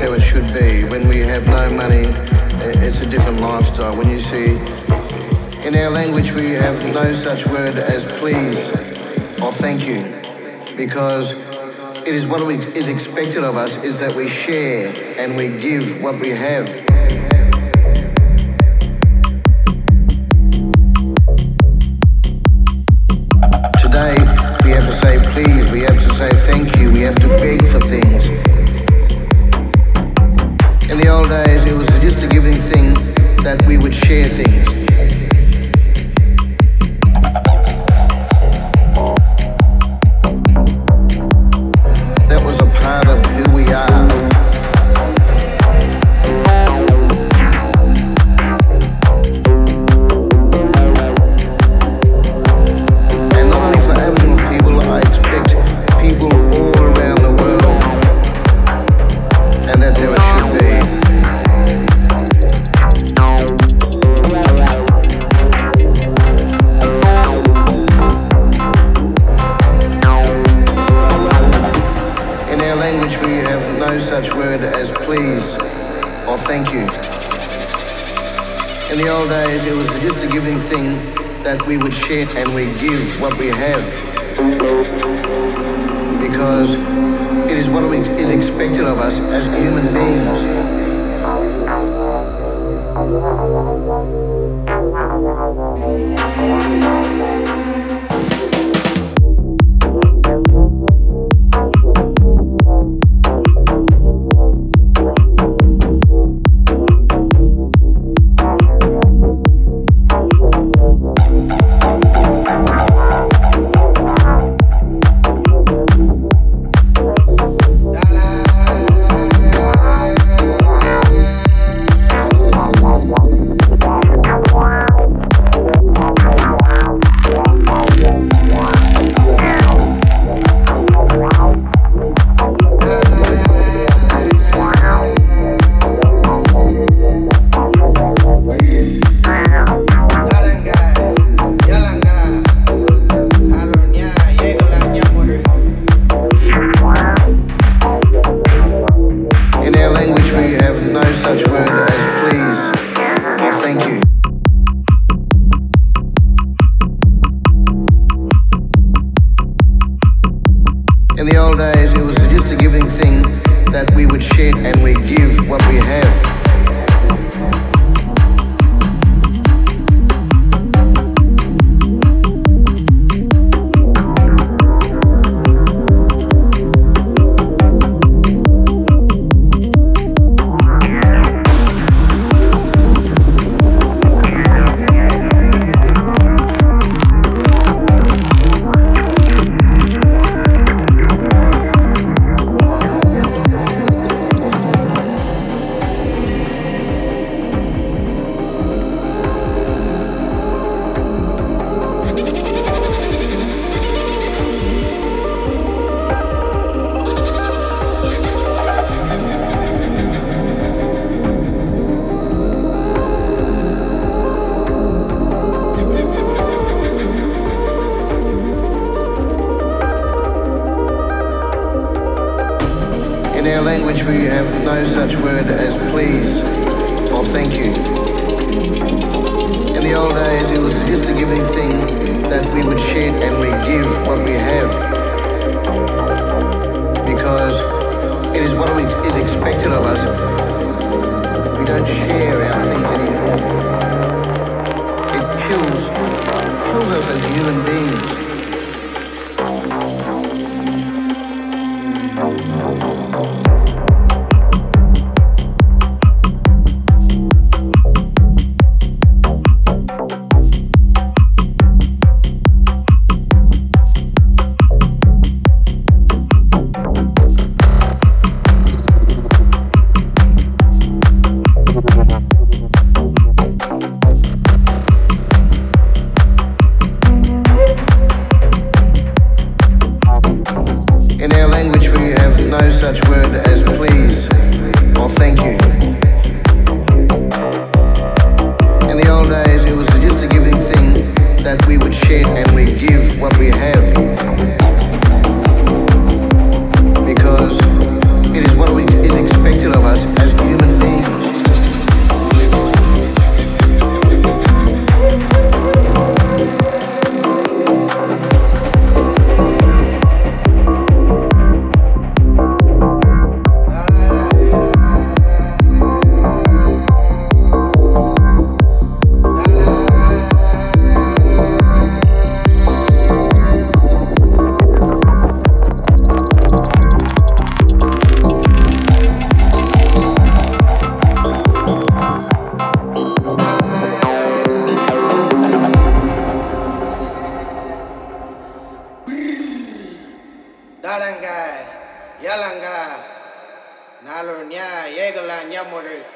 how it should be. When we have no money, it's a different lifestyle. When you see, in our language we have no such word as please or thank you, because it is what is expected of us is that we share and we give what we have. Today, we have to say please, we have to say thank you, we have to beg for things. In the old days, it was just a giving thing that we would share things. That was a part of who we are. Such word as please or thank you. In the old days, it was just a giving thing that we would share and we give what we have, because it is what is expected of us as human beings. In the old days, it was just a giving thing that we would share and we give what we have. In our language, we have no such word as please or thank you. In the old days, it was just a giving thing that we would share and we give what we have, because it is what is expected of us. We don't share our things anymore. It kills us as human beings. In our language, we have no such word as please or thank you. In the old days, it was just a giving thing that we would share and we give what we have, because it is what is expected of us Nalonya, Yegala, Nyamore,